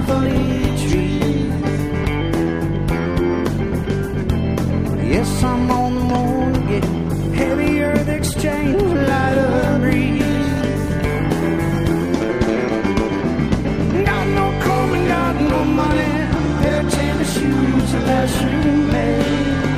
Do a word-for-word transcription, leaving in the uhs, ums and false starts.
forty trees. Yes, I'm on the moon, get heavier the exchange, lighter breeze. Got no comb and got no money, pair of tennis shoes, a last room made.